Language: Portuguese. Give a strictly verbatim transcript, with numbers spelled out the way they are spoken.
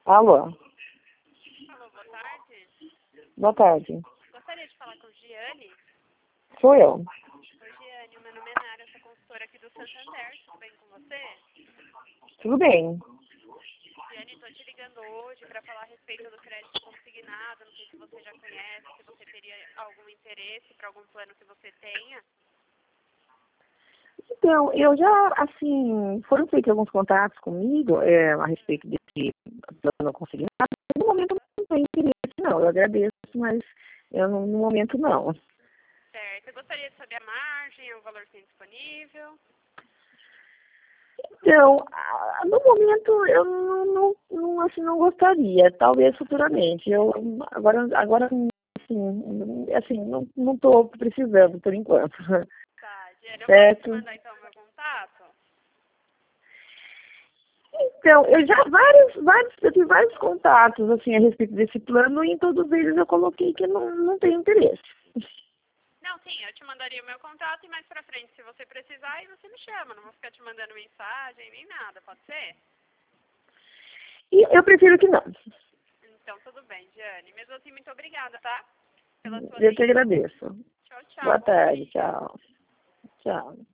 Alô, Alô, boa tarde. boa tarde. Gostaria de falar com Giane. Sou eu. Oi, Giane, o meu nome é Nara, eu sou consultora aqui do Santander. Tudo bem com você? Tudo bem. Giane, estou te ligando hoje para falar a respeito do crédito consignado. Não sei se você já conhece, se você teria algum interesse para algum plano que você tenha. Então, eu já, assim, foram feitos alguns contatos comigo é, a respeito desse plano consignado. No momento não tenho interesse, não. Eu agradeço, mas eu, no no momento não. Certo. Eu gostaria de saber a margem, o valor que tem disponível. Então, ah, no momento eu não, não, não, assim, não gostaria, talvez futuramente. Eu agora, agora assim, assim não não estou precisando por enquanto. Tá, Giane, eu posso te Certo? mandar então o meu contato? Então, eu já vários, vários, eu tive vários contatos assim a respeito desse plano e em todos eles eu coloquei que não, não tenho interesse. Não, sim, eu te mandaria o meu contato e mais pra frente, se você precisar, aí você me chama. Não vou ficar te mandando mensagem nem nada, pode ser? E eu prefiro que não. Então, tudo bem, Giane. Mesmo assim, muito obrigada, tá? Pela sua Eu que atenção. agradeço. Tchau, tchau. Boa Bom tarde, dia. tchau. Tchau.